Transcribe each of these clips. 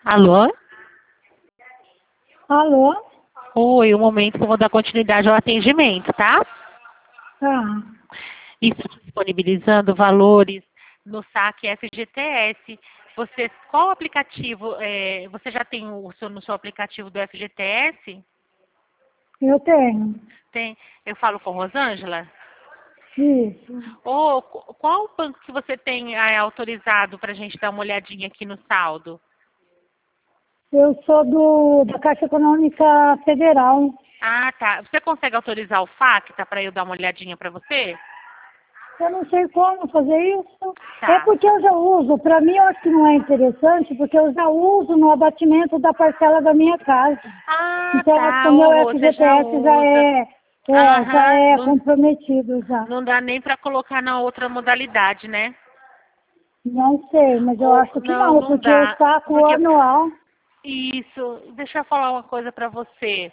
Alô? Alô? Oi, um momento que eu vou dar continuidade ao atendimento, tá? Tá. Isso disponibilizando valores no saque FGTS. Qual aplicativo, você já tem no seu aplicativo do FGTS? Eu tenho. Tem, eu falo com Rosângela? Isso. Qual banco que você tem autorizado para a gente dar uma olhadinha aqui no saldo? Eu sou da Caixa Econômica Federal. Ah, tá. Você consegue autorizar o FACTA para eu dar uma olhadinha para você? Eu não sei como fazer isso. É Tá. porque eu já uso. Para mim, eu acho que não é interessante, porque eu já uso no abatimento da parcela da minha casa. Ah, Então, eu acho que tá. o meu Você já FGTS usa. já Aham. é Não, comprometido já. não dá nem para colocar na outra modalidade, né? Não sei, mas eu Ou acho que não, não, não porque eu dá. saco o Porque anual. isso. Deixa eu falar uma coisa para você.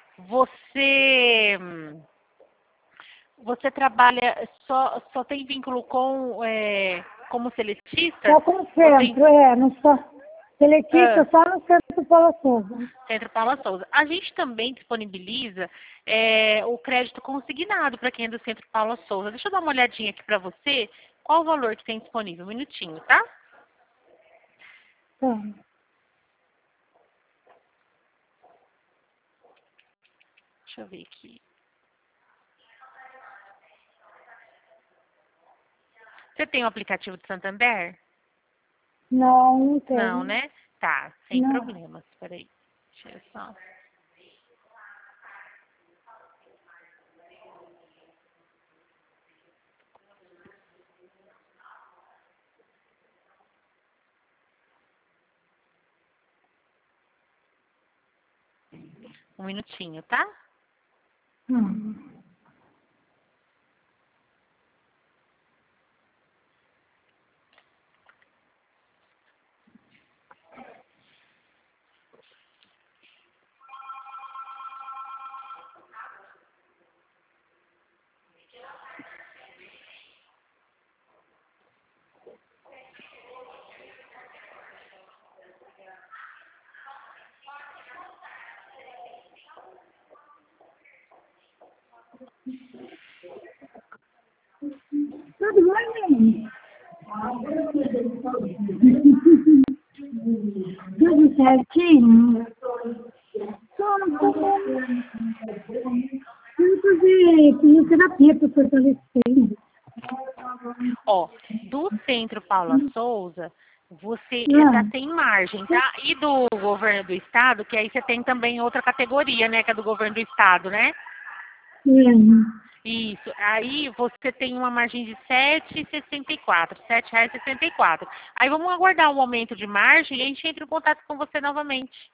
Você você trabalha só tem vínculo com como seletista? Só com o Ou tem centro, não só. Seletista só no centro Paula Souza. Centro Paula Souza. A gente também disponibiliza o crédito consignado para quem é do Centro Paula Souza. Deixa eu dar uma olhadinha aqui para você. Qual o valor que tem disponível? Um minutinho, tá? Tá. Deixa eu ver aqui. Você tem o aplicativo do Santander? Não, não Não, tem. né? Tá, sem Não. problemas. Peraí. Deixa eu só. Um minutinho, tá? Hum. Tudo bem? Tudo certinho? Vamos fazer fisioterapia para fortalecer. Ó, do Centro Paula Souza, você já Não. tem margem, tá? E do governo do estado, que aí você tem também outra categoria, né? Que é do governo do estado, né? Isso. Aí você tem uma margem de R$ 7,64. Aí vamos aguardar um aumento de margem e a gente entra em contato com você novamente,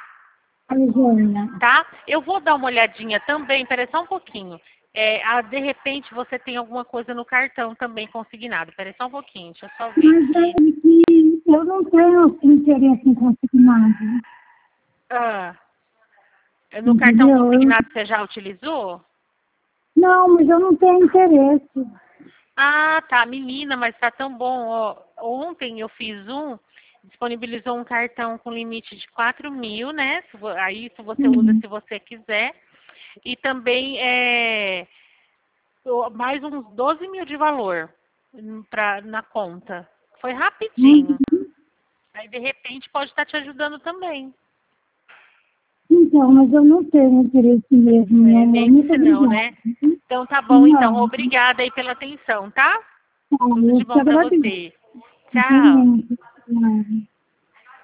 tá? Eu vou dar uma olhadinha também, peraí só um pouquinho. De repente você tem alguma coisa no cartão também consignado. Peraí só um pouquinho, deixa eu só ver Mas aqui. é que eu não tenho interesse em consignado. Ah, no cartão Entendeu? consignado você já utilizou? Não, mas eu não tenho interesse. Ah, tá, menina, mas tá tão bom. Ó, ontem eu fiz disponibilizou um cartão com limite de 4.000, né? Aí isso você usa se você quiser. E também mais uns 12.000 de valor na conta. Foi rapidinho. Aí de repente pode estar te ajudando também. Então, mas eu não tenho interesse mesmo, meu amor. Nem que Muito se não, obrigada. né? Então tá bom, então. Não, Obrigada aí pela atenção, tá? tá, Tudo eu de te bom pra agradeço. você. Tchau. Realmente.